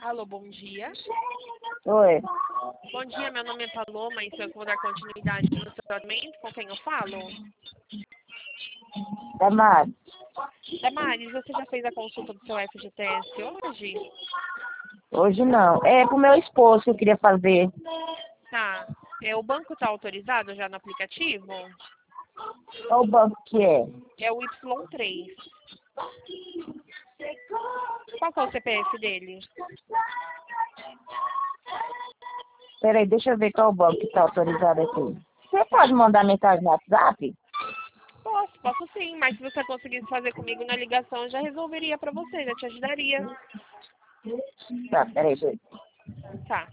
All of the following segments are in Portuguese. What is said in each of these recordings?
Alô, bom dia. Oi, Bom dia, meu nome é Paloma e sou eu que vou dar continuidade no seu tratamento. Com quem eu falo? Damares. Damares, você já fez a consulta do seu FGTS hoje? Hoje não. É pro meu esposo que eu queria fazer. Tá. O banco está autorizado já no aplicativo? Qual o banco que é? É o Y3. Qual que é o CPF dele? Peraí, deixa eu ver qual o banco que tá autorizado aqui. Você Tá. pode mandar mensagem no WhatsApp? Posso sim, mas se você conseguisse fazer comigo na ligação, eu já resolveria para você, já te ajudaria. Tá, peraí, gente. Tá.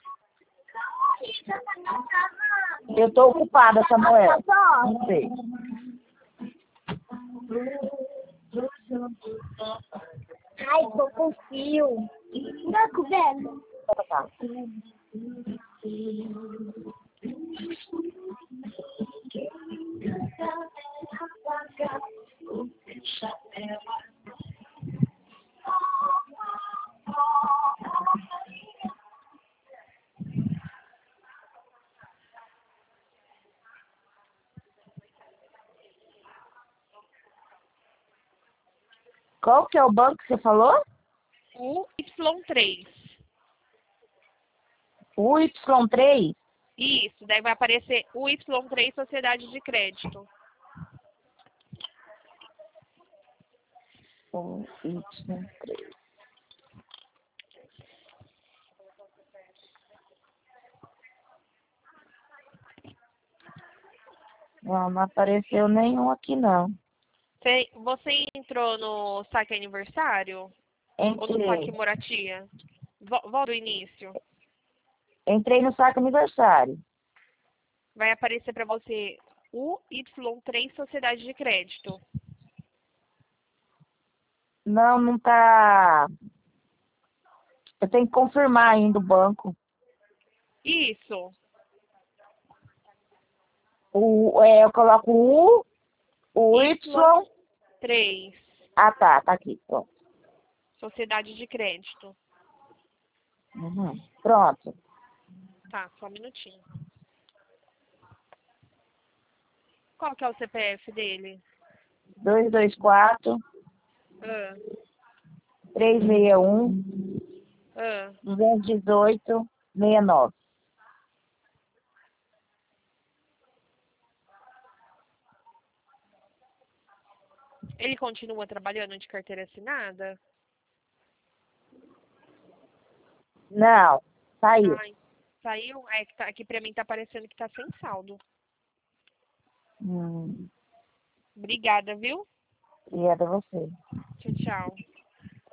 Eu tô ocupada, Samuel. Não sei. Ai, tô com fio. Não, coberto. Tá. Qual que é o banco que você falou? O Y3. O Y3? Isso, daí vai aparecer o Y3 Sociedade de Crédito. O Y3. Não apareceu nenhum aqui, não. Você entrou no saque aniversário? Ou no saque Entrei. moratia? Volta do início. Entrei no saco aniversário. Vai aparecer para você o Y3 Sociedade de Crédito. Não, não tá. Eu tenho que confirmar ainda o banco. Isso. Eu coloco o Y. Y3 Ah, tá aqui. Pronto. Sociedade de Crédito. Uhum. Pronto. Tá, só um minutinho. Qual que é o CPF dele? 224 Ah, 361 ah. 218 69. Ele continua trabalhando de carteira assinada? Não, saiu. Ai, saiu? É que aqui pra mim tá aparecendo que tá sem saldo. Hum, Obrigada, viu? e é de você. Tchau, tchau.